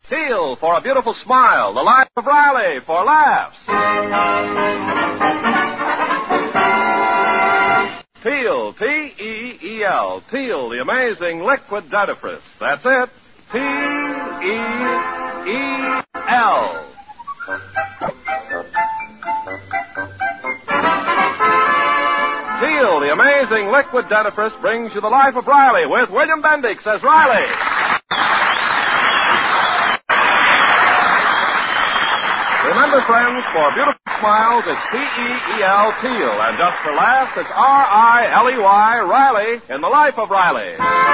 Teal for a beautiful smile. The Life of Riley for laughs. Teal, T-E-E-L. Teal, the amazing liquid dentifrice. That's it. T-E-E-L. Teal, the amazing liquid dentifrice, brings you The Life of Riley with William Bendix as Riley. Remember, friends, for beautiful smiles, it's T-E-E-L, Teal. And just for laughs, it's R-I-L-E-Y, Riley, in The Life of Riley.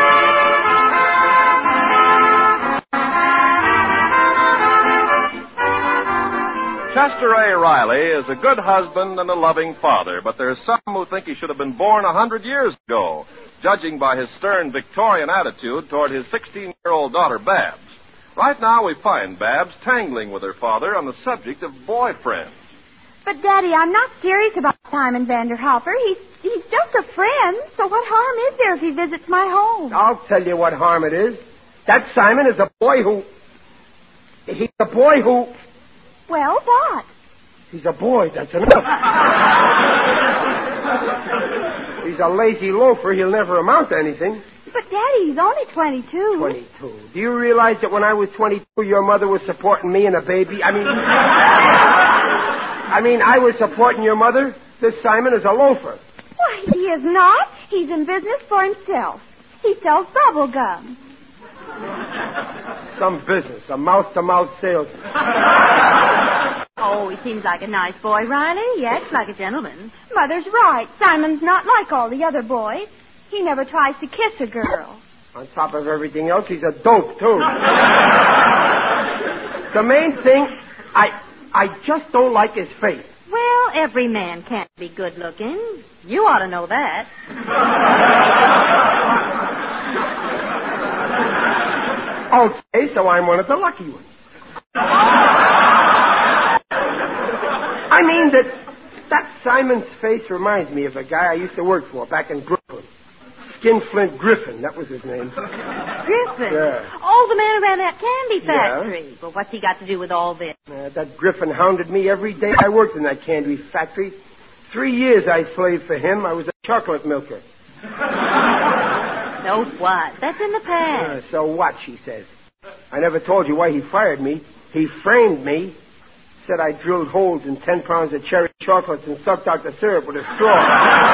Chester A. Riley is a good husband and a loving father, but there's some who think he should have been born 100 years ago, judging by his stern Victorian attitude toward his 16-year-old daughter, Babs. Right now, we find Babs tangling with her father on the subject of boyfriends. But, Daddy, I'm not serious about Simon Vanderhopper. He's just a friend, so what harm is there if he visits my home? I'll tell you what harm it is. That Simon is a boy who... He's a boy who... Well, what? He's a boy, that's enough. He's a lazy loafer. He'll never amount to anything. But, Daddy, he's only 22. 22. Do you realize that when I was 22, your mother was supporting me and a baby? I mean, I was supporting your mother. This Simon is a loafer. Why, he is not. He's in business for himself. He sells bubble gum. Some business, a mouth-to-mouth salesman. Oh, he seems like a nice boy, Riley. He acts like a gentleman. Mother's right. Simon's not like all the other boys. He never tries to kiss a girl. On top of everything else, he's a dope, too. The main thing, I just don't like his face. Well, every man can't be good looking. You ought to know that. Okay, so I'm one of the lucky ones. I mean, that Simon's face reminds me of a guy I used to work for back in Brooklyn. Skinflint Griffin, that was his name. Griffin? Yeah. Oh, the man who ran that candy factory. Yeah. But what's he got to do with all this? That Griffin hounded me every day I worked in that candy factory. 3 years I slaved for him. I was a chocolate milker. So what? That's in the past. So what, she says. I never told you why he fired me. He framed me. Said I drilled holes in 10 pounds of cherry chocolates and sucked out the syrup with a straw.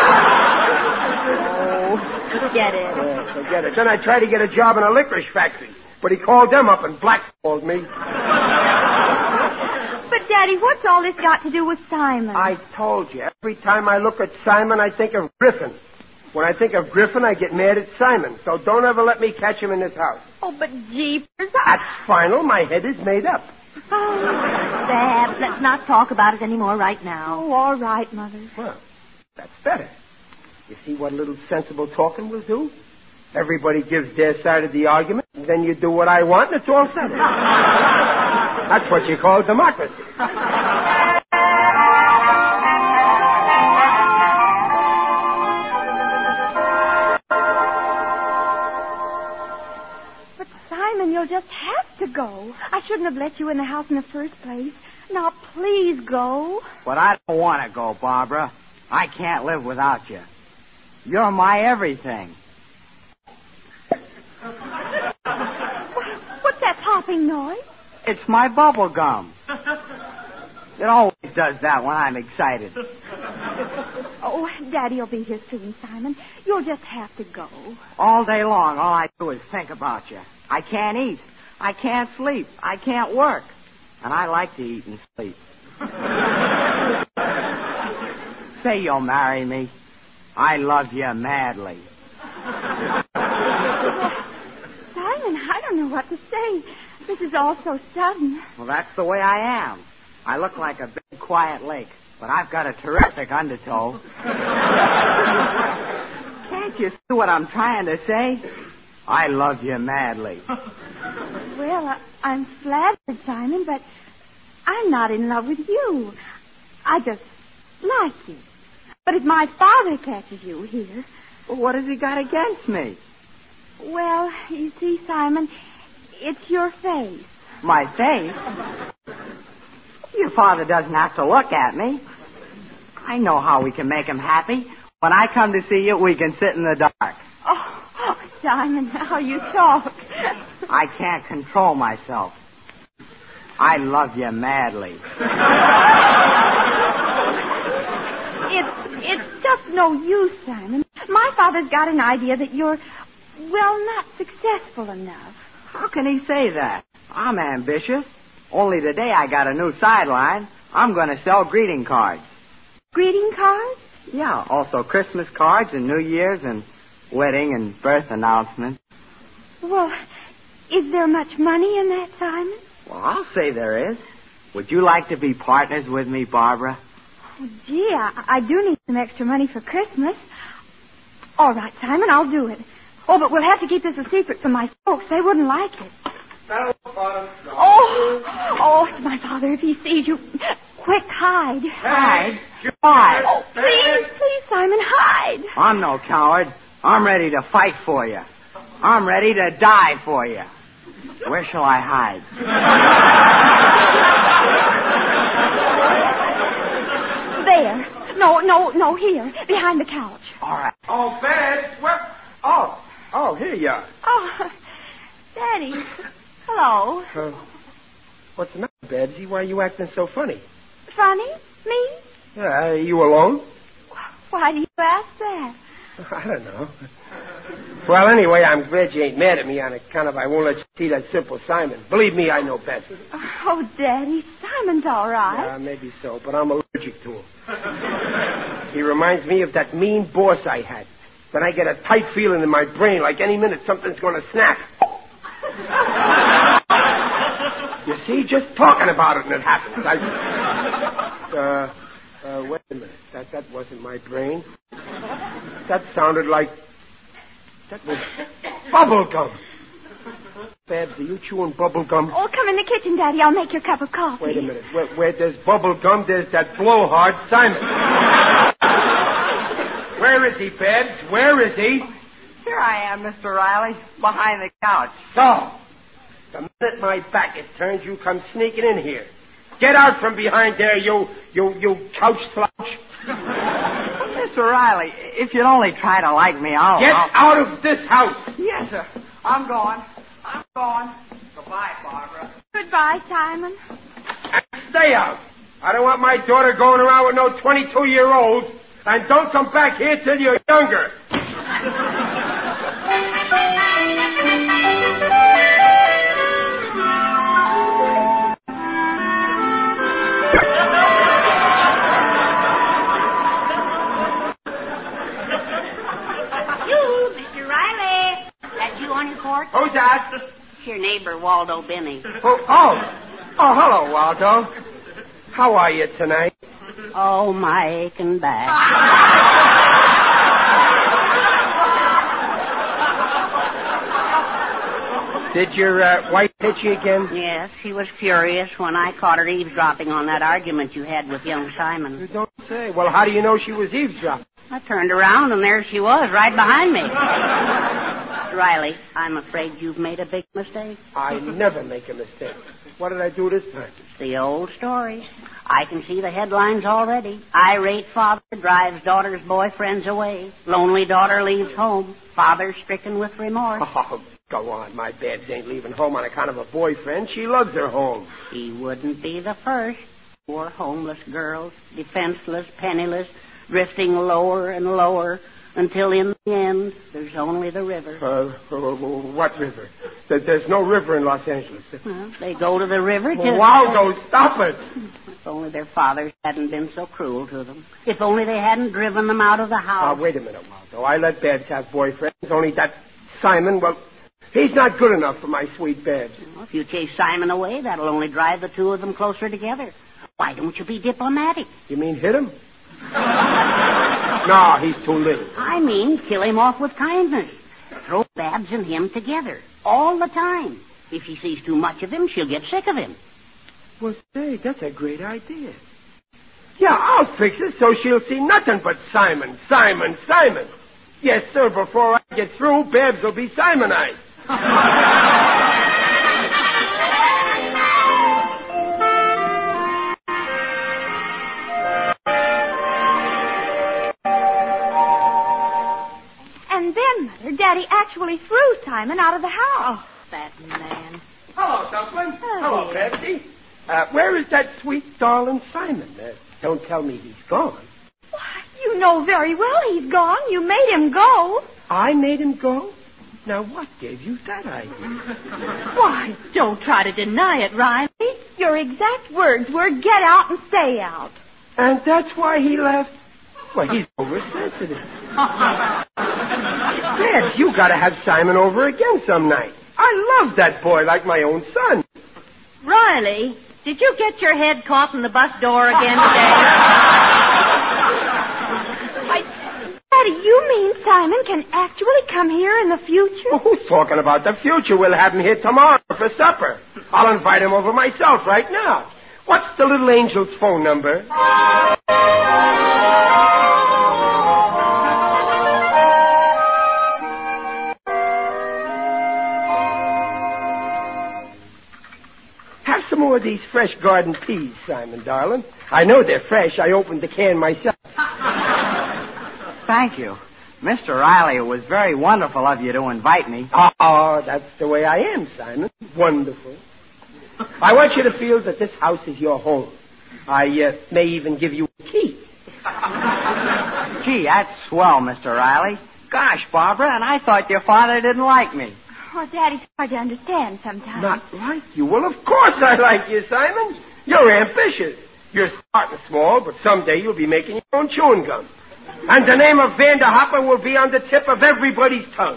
Oh, forget it. Yeah, forget it. Then I tried to get a job in a licorice factory, but he called them up and blackballed me. But, Daddy, what's all this got to do with Simon? I told you. Every time I look at Simon, I think of Griffin. When I think of Griffin, I get mad at Simon. So don't ever let me catch him in this house. Oh, but jeepers. That's final. My head is made up. Oh, Babs, let's not talk about it anymore right now. Oh, all right, Mother. Well, that's better. You see what a little sensible talking will do? Everybody gives their side of the argument, and then you do what I want, and it's all settled. That's what you call democracy. You'll just have to go. I shouldn't have let you in the house in the first place. Now, please go. But I don't want to go, Barbara. I can't live without you. You're my everything. What's that popping noise? It's my bubble gum. It always does that when I'm excited. Oh, Daddy'll be here soon, Simon. You'll just have to go. All day long, all I do is think about you. I can't eat. I can't sleep. I can't work. And I like to eat and sleep. Say you'll marry me. I love you madly. Simon, I don't know what to say. This is all so sudden. Well, that's the way I am. I look like a big, quiet lake, but I've got a terrific undertow. Can't you see what I'm trying to say? I love you madly. Well, I'm flattered, Simon, but I'm not in love with you. I just like you. But if my father catches you here... Well, what has he got against me? Well, you see, Simon, it's your face. My face? Your father doesn't have to look at me. I know how we can make him happy. When I come to see you, we can sit in the dark. Oh, Simon, how you talk. I can't control myself. I love you madly. It's just no use, Simon. My father's got an idea that you're, well, not successful enough. How can he say that? I'm ambitious. Only today I got a new sideline. I'm going to sell greeting cards. Greeting cards? Yeah, also Christmas cards and New Year's and wedding and birth announcements. Well, is there much money in that, Simon? Well, I'll say there is. Would you like to be partners with me, Barbara? Oh, gee, I do need some extra money for Christmas. All right, Simon, I'll do it. Oh, but we'll have to keep this a secret from my folks. They wouldn't like it. Oh, it's my father. If he sees you, quick, hide. Hide? Hide? Oh, please, Simon, hide. I'm no coward. I'm ready to fight for you. I'm ready to die for you. Where shall I hide? There. No, here. Behind the couch. All right. Oh, Babs, where? Oh, here you are. Oh, Daddy. Hello. What's the matter, Babsy? Why are you acting so funny? Funny? Me? Are you alone? Why do you ask that? I don't know. Well, anyway, I'm glad you ain't mad at me on account of I won't let you see that simple Simon. Believe me, I know best. Oh, Daddy, Simon's all right. Yeah, maybe so, but I'm allergic to him. He reminds me of that mean boss I had. Then I get a tight feeling in my brain like any minute something's going to snap. You see, just talking about it and it happens. Wait a minute. That wasn't my brain. That sounded like... That was bubble gum. Babs, are you chewing bubble gum? Oh, come in the kitchen, Daddy. I'll make your cup of coffee. Wait a minute. Where there's bubble gum, there's that blowhard Simon. Where is he, Babs? Where is he? Here I am, Mr. Riley, behind the couch. So, the minute my back is turned, you come sneaking in here. Get out from behind there, you couch slouch. Mr. Riley, if you'd only try to like me, I'll... Get out of this house. Yes, sir. I'm going. Goodbye, Barbara. Goodbye, Simon. And stay out. I don't want my daughter going around with no 22-year-olds. And don't come back here till you're younger. Who's that? It's your neighbor, Waldo Benny. Oh, hello, Waldo. How are you tonight? Oh, my aching back. Did your wife hit you again? Yes, she was furious when I caught her eavesdropping on that argument you had with young Simon. You don't say. Well, how do you know she was eavesdropping? I turned around, and there she was, right behind me. Riley, I'm afraid you've made a big mistake. I never make a mistake. What did I do this time? It's the old story. I can see the headlines already. Irate father drives daughter's boyfriends away. Lonely daughter leaves home. Father stricken with remorse. Oh, go on. My Babs ain't leaving home on account of a boyfriend. She loves her home. He wouldn't be the first. Poor homeless girls, defenseless, penniless, drifting lower and lower, until in the end, there's only the river. What river? There's no river in Los Angeles. Well, they go to the river to... Waldo, stop it! If only their fathers hadn't been so cruel to them. If only they hadn't driven them out of the house. Now, wait a minute, Waldo. I let Babs have boyfriends. Only that Simon, well, he's not good enough for my sweet Babs. Well, if you chase Simon away, that'll only drive the two of them closer together. Why don't you be diplomatic? You mean hit him? No, he's too little. I mean, kill him off with kindness. Throw Babs and him together. All the time. If she sees too much of him, she'll get sick of him. Well, say, that's a great idea. Yeah, I'll fix it so she'll see nothing but Simon, Simon, Simon. Yes, sir, before I get through, Babs will be Simonized. Simon, out of the house. Oh, that man. Hello, Dumpling. Oh, Hello, dear. Patsy. Where is that sweet, darling Simon? Don't tell me he's gone. Why, you know very well he's gone. You made him go. I made him go? Now, what gave you that idea? Why, don't try to deny it, Riley. Your exact words were get out and stay out. And that's why he left? Well, he's oversensitive. Dad, you gotta have Simon over again some night. I love that boy like my own son. Riley, did you get your head caught in the bus door again today? Daddy, you mean Simon can actually come here in the future? Well, who's talking about the future? We'll have him here tomorrow for supper. I'll invite him over myself right now. What's the little angel's phone number? Have some more of these fresh garden peas, Simon, darling. I know they're fresh. I opened the can myself. Thank you. Mr. Riley, it was very wonderful of you to invite me. Oh, that's the way I am, Simon. Wonderful. I want you to feel that this house is your home. I may even give you a key. Gee, that's swell, Mr. Riley. Gosh, Barbara, and I thought your father didn't like me. Oh, Daddy's hard to understand sometimes. Not like you? Well, of course I like you, Simon. You're ambitious. You're starting small, but someday you'll be making your own chewing gum. And the name of Vanderhopper will be on the tip of everybody's tongue.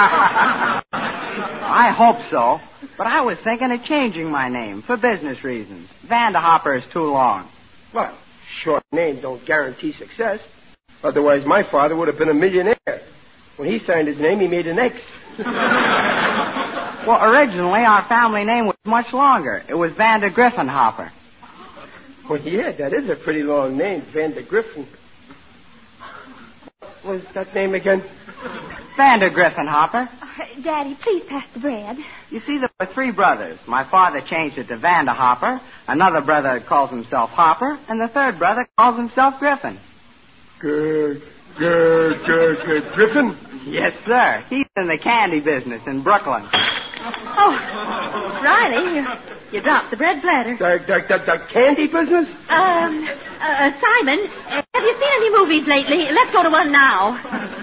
I hope so. But I was thinking of changing my name for business reasons. Vanderhopper is too long. Well, short name don't guarantee success. Otherwise, my father would have been a millionaire. When he signed his name, he made an X. Well, originally, our family name was much longer. It was Vander Griffin Hopper. Well, yeah, that is a pretty long name, Vander Griffin. What was that name again? Vander Griffin Hopper. Daddy, please pass the bread. You see, there were 3 brothers. My father changed it to Vander Hopper. Another brother calls himself Hopper. And the third brother calls himself Griffin. Griffin? Yes, sir. He's in the candy business in Brooklyn. Oh, Riley, you dropped the bread platter. The candy business? Simon, have you seen any movies lately? Let's go to one now.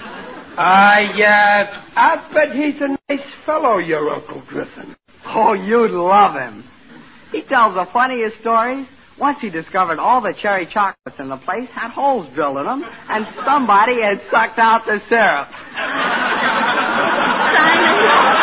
I bet he's a nice fellow, your Uncle Griffin. Oh, you'd love him. He tells the funniest stories. Once he discovered all the cherry chocolates in the place had holes drilled in them, and somebody had sucked out the syrup. Simon,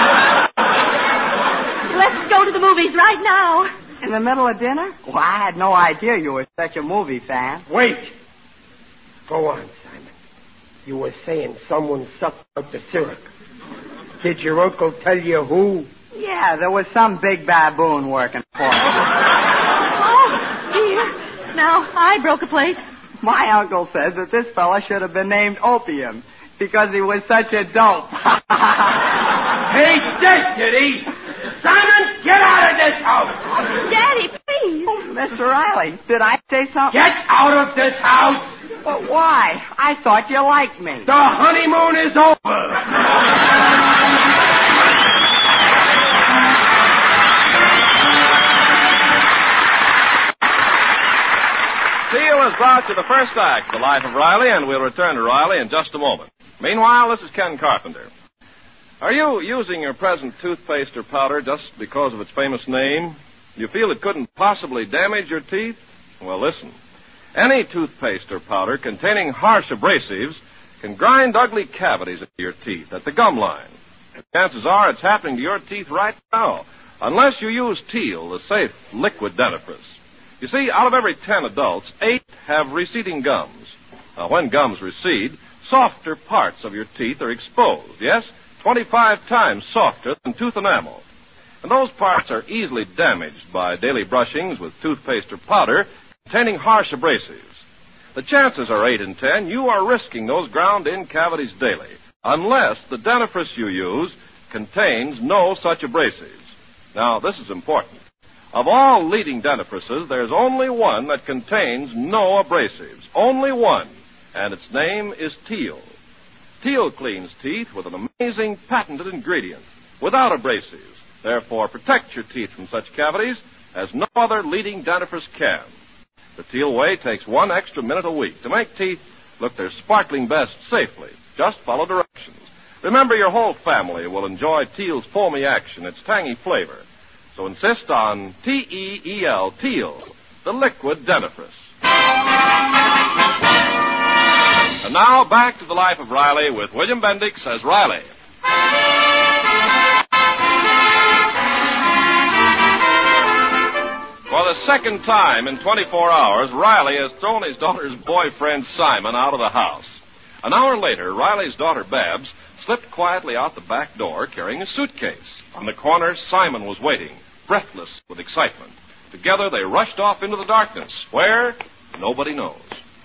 let's go to the movies right now. In the middle of dinner? Well, I had no idea you were such a movie fan. Wait. Go on, Simon. You were saying someone sucked out the syrup. Did your uncle tell you who? Yeah, there was some big baboon working for him. Oh, dear. Now, I broke a plate. My uncle says that this fella should have been named Opium because he was such a dope. Hey, did he? Simon, get out of this house! Daddy, please. Oh, Mr. Riley, did I say something? Get out of this house! But why? I thought you liked me. The honeymoon is over! Seal has brought you the first act of The Life of Riley, and we'll return to Riley in just a moment. Meanwhile, this is Ken Carpenter. Are you using your present toothpaste or powder just because of its famous name? You feel it couldn't possibly damage your teeth? Well, listen. Any toothpaste or powder containing harsh abrasives can grind ugly cavities into your teeth at the gum line. And chances are it's happening to your teeth right now, unless you use Teal, the safe liquid dentifrice. You see, out of every 10 adults, 8 have receding gums. Now, when gums recede, softer parts of your teeth are exposed, yes? 25 times softer than tooth enamel. And those parts are easily damaged by daily brushings with toothpaste or powder containing harsh abrasives. The chances are 8 in 10 you are risking those ground-in cavities daily, unless the dentifrice you use contains no such abrasives. Now, this is important. Of all leading dentifrices, there's only one that contains no abrasives. Only one. And its name is Teal. Teal cleans teeth with an amazing patented ingredient without abrasives. Therefore, protect your teeth from such cavities as no other leading dentifrice can. The Teal way takes 1 extra minute a week to make teeth look their sparkling best safely. Just follow directions. Remember, your whole family will enjoy Teal's foamy action, its tangy flavor. So insist on T-E-E-L, Teal, the liquid dentifrice. And now back to the life of Riley with William Bendix as Riley. For the second time in 24 hours, Riley has thrown his daughter's boyfriend, Simon, out of the house. An hour later, Riley's daughter, Babs, slipped quietly out the back door carrying a suitcase. On the corner, Simon was waiting, breathless with excitement. Together, they rushed off into the darkness. Where? Nobody knows.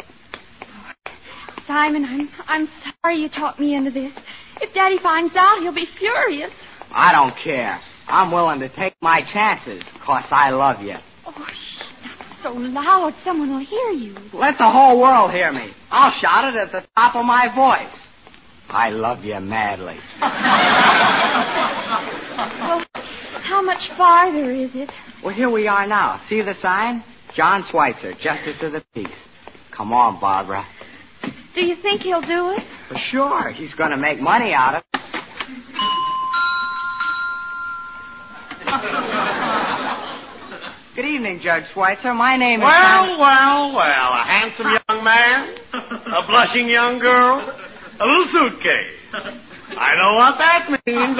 Simon, I'm sorry you talked me into this. If Daddy finds out, he'll be furious. I don't care. I'm willing to take my chances, 'cause I love you. Oh, shh, not so loud. Someone will hear you. Let the whole world hear me. I'll shout it at the top of my voice. I love you madly. Well, how much farther is it? Well, here we are now. See the sign? John Schweitzer, Justice of the Peace. Come on, Barbara. Do you think he'll do it? For sure. He's going to make money out of it. Good evening, Judge Schweitzer. My name is... Well, a handsome young man, a blushing young girl, a little suitcase. I know what that means.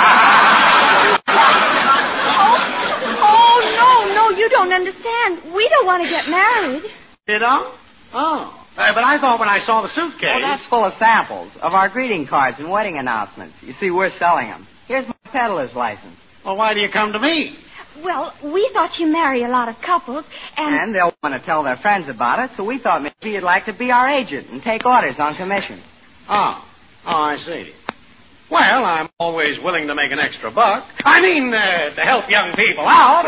No, you don't understand. We don't want to get married. You don't? Oh. But I thought when I saw the suitcase... Well, that's full of samples of our greeting cards and wedding announcements. You see, we're selling them. Here's my peddler's license. Well, why do you come to me? Well, we thought you marry a lot of couples, And they'll want to tell their friends about it, so we thought maybe you'd like to be our agent and take orders on commission. Oh, I see. Well, I'm always willing to make an extra buck. I mean, to help young people out.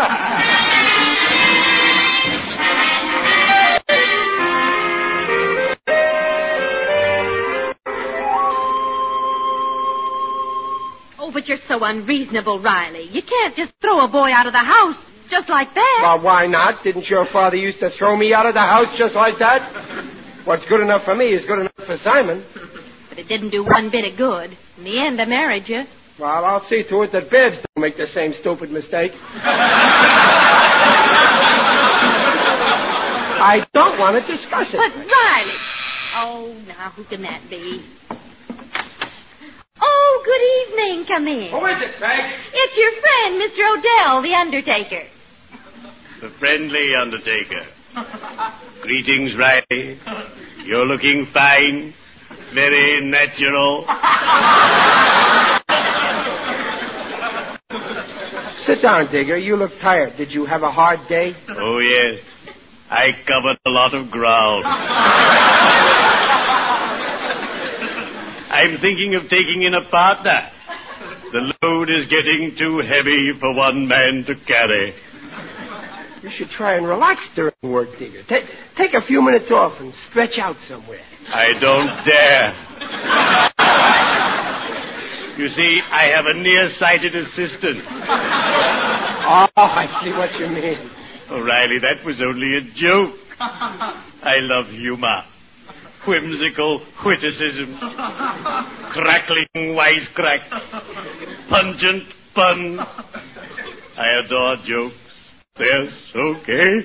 Oh, but you're so unreasonable, Riley. You can't just throw a boy out of the house just like that. Well, why not? Didn't your father used to throw me out of the house just like that? What's good enough for me is good enough for Simon. But it didn't do one bit of good. In the end, I married you. Well, I'll see to it that Bibbs don't make the same stupid mistake. I don't want to discuss it. But, Riley... Oh, now, who can that be? Oh, good evening. Come in. Who is it, Peg? It's your friend, Mr. Odell, the undertaker. The friendly undertaker. Greetings, Riley. You're looking fine. Very natural. Sit down, Digger. You look tired. Did you have a hard day? Oh, yes. I covered a lot of ground. I'm thinking of taking in a partner. The load is getting too heavy for one man to carry. You should try and relax during work, Digger. Take a few minutes off and stretch out somewhere. I don't dare. You see, I have a nearsighted assistant. Oh, I see what you mean. Oh, Riley, that was only a joke. I love humor. Whimsical witticism. Crackling wisecracks. Pungent puns. I adore jokes. They're so gay.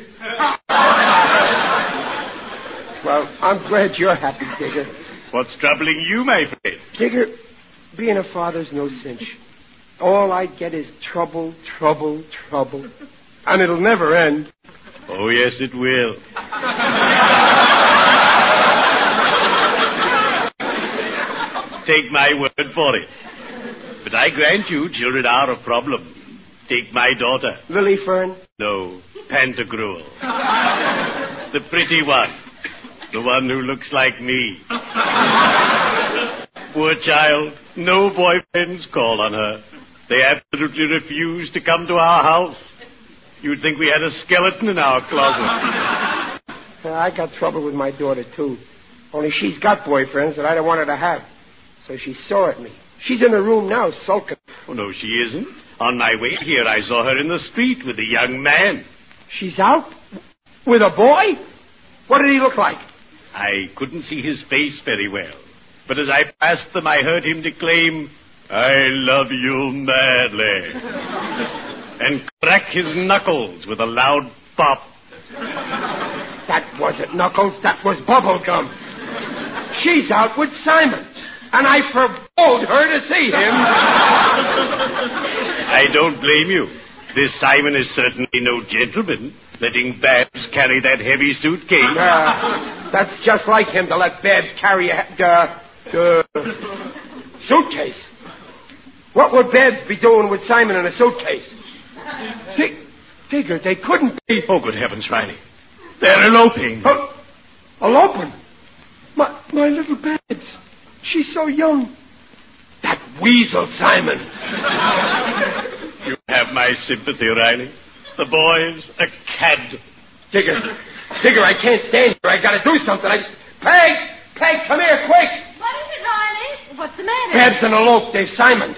Well, I'm glad you're happy, Digger. What's troubling you, my friend? Digger, being a father's no cinch. All I get is trouble, trouble, trouble. And it'll never end. Oh, yes, it will. Take my word for it. But I grant you, children are a problem. Take my daughter. Lily Fern? No, Pantagruel. The pretty one. The one who looks like me. Poor child. No boyfriends call on her. They absolutely refuse to come to our house. You'd think we had a skeleton in our closet. I got trouble with my daughter, too. Only she's got boyfriends that I don't want her to have. So she saw at me. She's in her room now, sulking. Oh, no, she isn't. On my way here, I saw her in the street with a young man. She's out? With a boy? What did he look like? I couldn't see his face very well. But as I passed them, I heard him declaim, "I love you madly," and crack his knuckles with a loud pop. That wasn't knuckles, that was bubble gum. She's out with Simon, and I forbade her to see him. I don't blame you. This Simon is certainly no gentleman, letting Babs carry that heavy suitcase. That's just like him to let Babs carry a suitcase. What would Babs be doing with Simon in a suitcase? Digger, they couldn't be. Oh, good heavens, Riley. They're eloping. Eloping? My little Babs. She's so young. That weasel, Simon. You have my sympathy, Riley. The boy's a cad. Digger, I can't stand here. I gotta do something. Peg, come here, quick. What is it, Riley? What's the matter? Babs and elope. They've Simoned.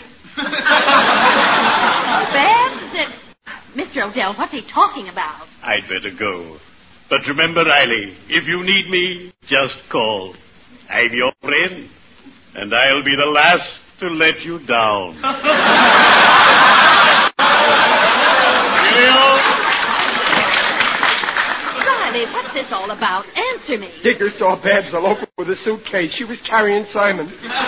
Babs? Mr. Odell, what's he talking about? I'd better go. But remember, Riley, if you need me, just call. I'm your friend, and I'll be the last to let you down. Riley, what's this all about? Answer me. Digger saw Babs eloping with a suitcase. She was carrying Simon.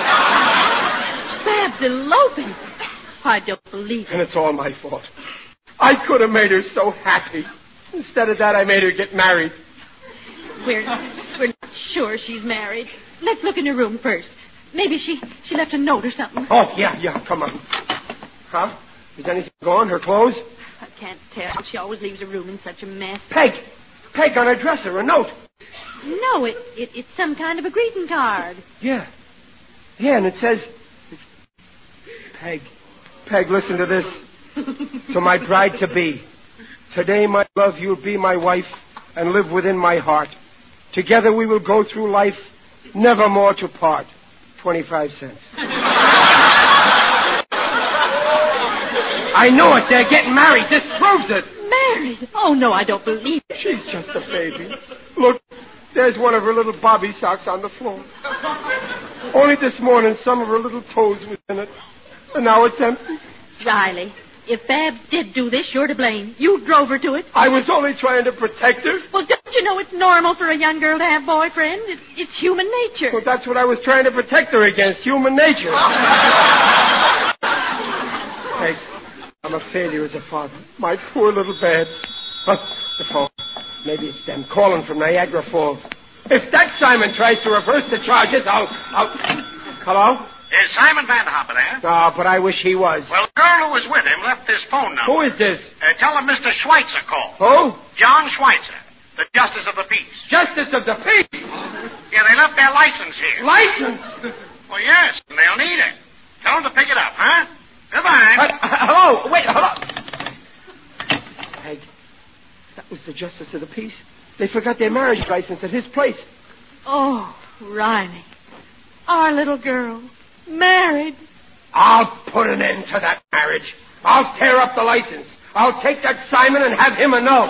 Babs eloping? I don't believe it. And it's all my fault. I could have made her so happy. Instead of that, I made her get married. We're not sure she's married. Let's look in her room first. Maybe she left a note or something. Oh, yeah, come on. Huh? Is anything gone? Her clothes? I can't tell. She always leaves her room in such a mess. Peg on her dresser, a note. No, it's some kind of a greeting card. Yeah, and it says... Peg, listen to this. To my bride-to-be. Today, my love, you'll be my wife and live within my heart. Together we will go through life, never more to part. 25 cents. I know it. They're getting married. This proves it. Married? Oh, no, I don't believe it. She's just a baby. Look, there's one of her little bobby socks on the floor. Only this morning, some of her little toes was in it. And now it's empty. Riley, if Babs did do this, you're to blame. You drove her to it. I was only trying to protect her. Well, don't you know it's normal for a young girl to have boyfriends? It's human nature. Well, that's what I was trying to protect her against, human nature. Hey, I'm a failure as a father. My poor little Babs. The phone. Maybe it's them calling from Niagara Falls. If that Simon tries to reverse the charges, I'll... Hello? Is Simon Vanderhopper there? Oh, but I wish he was. Well, the girl who was with him left this phone number. Who is this? Tell him Mr. Schweitzer called. Who? John Schweitzer, the Justice of the Peace. Justice of the Peace? Yeah, they left their license here. License? Well, yes, and they'll need it. Tell them to pick it up, huh? Goodbye. Hello? Wait, hello. Peg, that was the Justice of the Peace. They forgot their marriage license at his place. Oh, Riley. Our little girl. Married. I'll put an end to that marriage. I'll tear up the license. I'll take that Simon and have him annul.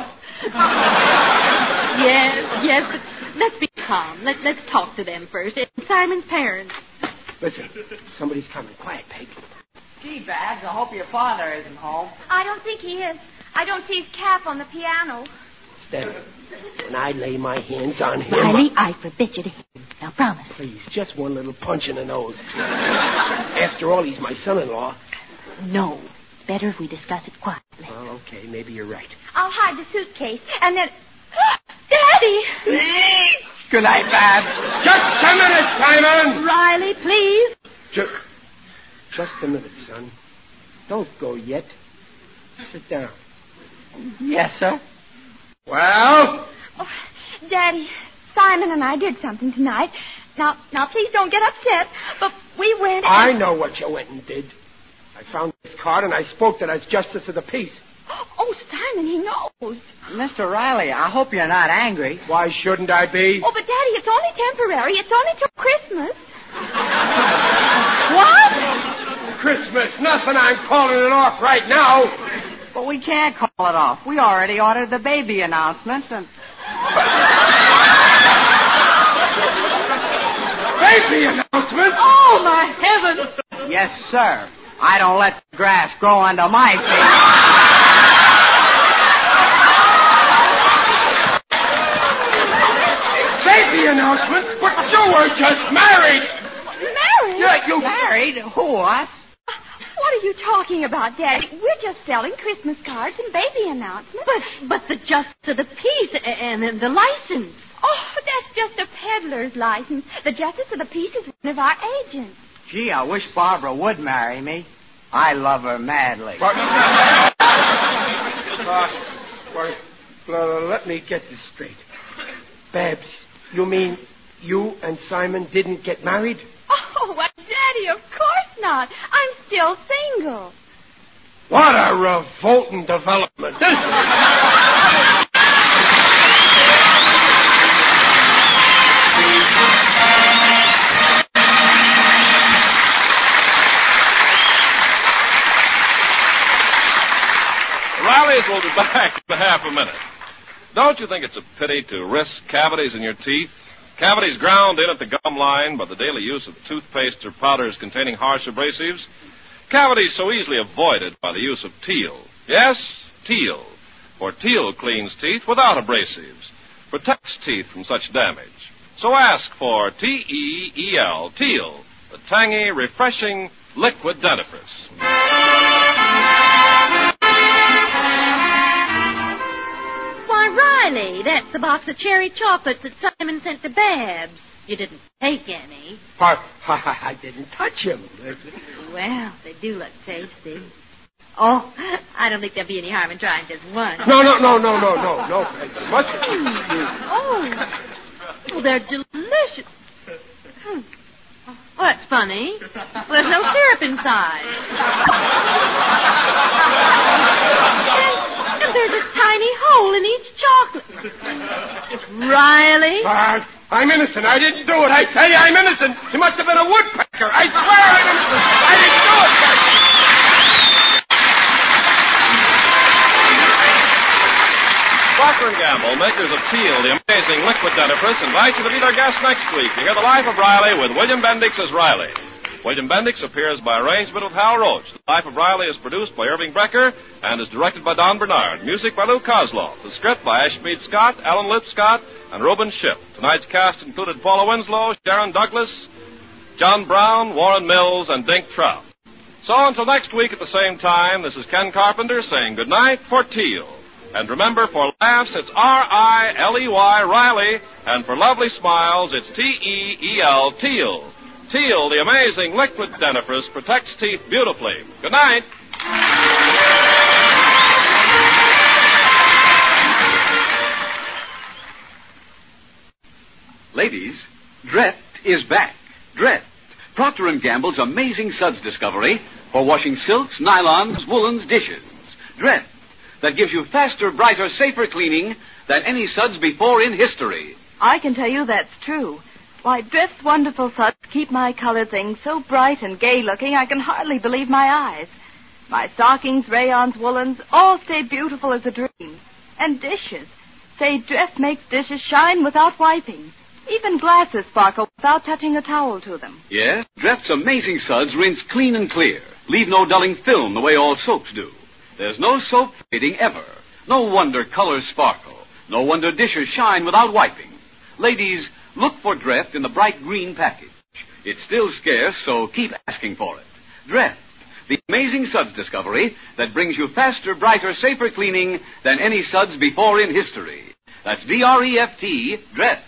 Yes, but let's be calm. Let's talk to them first. It's Simon's parents. Listen, somebody's coming. Quiet, Peg. Gee, Babs, I hope your father isn't home. I don't think he is. I don't see his cap on the piano. Stella, when I lay my hands on him... Riley, I forbid you to hit him. Now, promise. Please, just one little punch in the nose. After all, he's my son-in-law. No. Better if we discuss it quietly. Well, okay, maybe you're right. I'll hide the suitcase, and then... Daddy! Good night, Babs. Just a minute, Simon! Riley, please. Just a minute, son. Don't go yet. Sit down. Yes, sir? Well? Oh, Daddy, Simon and I did something tonight. Now, please don't get upset, but we went... I know what you went and did. I found this card and I spoke to that Justice of the Peace. Oh, Simon, he knows. Mr. Riley, I hope you're not angry. Why shouldn't I be? Oh, but Daddy, it's only temporary. It's only till Christmas. Christmas. Nothing. I'm calling it off right now. But we can't call it off. We already ordered the baby announcements and... Baby announcements? Oh, my heavens. Yes, sir. I don't let the grass grow under my feet. Baby announcements? But you were just married. Married? Yeah, you... Married? Who, us? What are you talking about, Daddy? We're just selling Christmas cards and baby announcements. But the justice of the peace and the license. Oh, that's just a peddler's license. The Justice of the Peace is one of our agents. Gee, I wish Barbara would marry me. I love her madly. Let me get this straight. Babs, you mean you and Simon didn't get married? Oh, well, Daddy, of course not. I'm still single. What a revolting development. Rileys will be back in half a minute. Don't you think it's a pity to risk cavities in your teeth? Cavities ground in at the gum line by the daily use of toothpaste or powders containing harsh abrasives? Cavities so easily avoided by the use of Teal. Yes, Teal. For Teal cleans teeth without abrasives, protects teeth from such damage. So ask for T-E-E-L, Teal, the tangy, refreshing liquid dentifrice. Riley, that's the box of cherry chocolates that Simon sent to Babs. You didn't take any. I didn't touch him. Well, they do look tasty. Oh, I don't think there'll be any harm in trying just one. No. Must Oh, they're delicious. Oh, that's funny. Well, there's no syrup inside. And there's a tiny hole in each chocolate. Riley? I'm innocent. I didn't do it. I tell you, I'm innocent. He must have been a woodpecker. I swear I'm innocent. I didn't do it. Procter & Gamble, makers of Teal, the amazing liquid dentifrice, invite you to be their guest next week to hear the life of Riley with William Bendix as Riley. William Bendix appears by arrangement with Hal Roach. The Life of Riley is produced by Irving Brecker and is directed by Don Bernard. Music by Lou Kozloff. The script by Ashmead Scott, Alan Lipscott, and Reuben Shipp. Tonight's cast included Paula Winslow, Sharon Douglas, John Brown, Warren Mills, and Dink Trout. So until next week at the same time, this is Ken Carpenter saying goodnight for Teal. And remember, for laughs, it's R-I-L-E-Y, Riley, and for lovely smiles, it's T-E-E-L, Teal. Teal, the amazing liquid dentifrice, protects teeth beautifully. Good night. Ladies, Dreft is back. Dreft, Procter & Gamble's amazing suds discovery for washing silks, nylons, woolens, dishes. Dreft, that gives you faster, brighter, safer cleaning than any suds before in history. I can tell you that's true. Why, Drift's wonderful suds keep my colored things so bright and gay-looking I can hardly believe my eyes. My stockings, rayons, woolens, all stay beautiful as a dream. And dishes. Say, Drift makes dishes shine without wiping. Even glasses sparkle without touching a towel to them. Yes, Drift's amazing suds rinse clean and clear. Leave no dulling film the way all soaps do. There's no soap fading ever. No wonder colors sparkle. No wonder dishes shine without wiping. Ladies, look for Dreft in the bright green package. It's still scarce, so keep asking for it. Dreft, the amazing suds discovery that brings you faster, brighter, safer cleaning than any suds before in history. That's D-R-E-F-T, Dreft.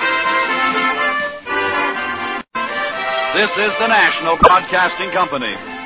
This is the National Broadcasting Company.